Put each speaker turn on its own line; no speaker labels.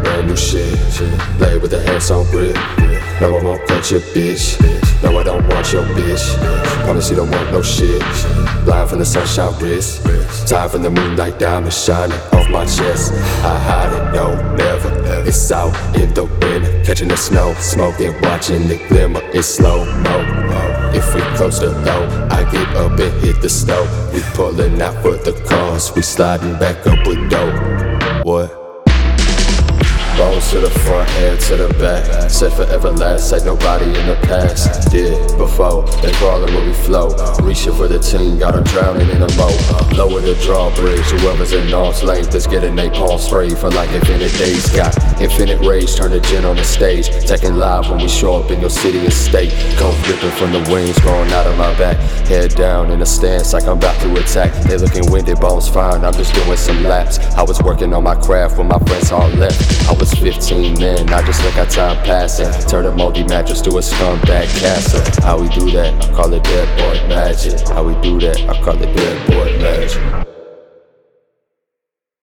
brand new shit. Play with the hands on grip. No, I won't cut your bitch. No, I don't want your bitch. Promise you don't want no shit. Blind from the sunshine wrist. Tired from the moonlight diamond shining off my chest. I hide it, no, never. It's out in the wind, catching the snow, smoking, watching the glimmer. It's slow-mo. If we close the door, I get up and hit the stove. We pulling out for the cars, we sliding back up with dope. What? Bones to the front, head to the back. Said forever last, like nobody in the past did before. They crawling when we flow. Reaching for the team, got 'em drowning in the moat. Lower the drawbridge, whoever's in arm's length is getting they palm sprayed for like infinite days. Got infinite rage, turn the gin on the stage. Taking live when we show up in your city and state. Cold ripping from the wings, growing out of my back. Head down in a stance like I'm about to attack. They looking winded, bones fine, I'm just doing some laps. I was working on my craft when my friends all left. I was 15 then, I just look at time passing. Turn a moldy mattress to a scumbag castle. How we do that? I call it dead boy magic. How we do that? I call it dead boy magic.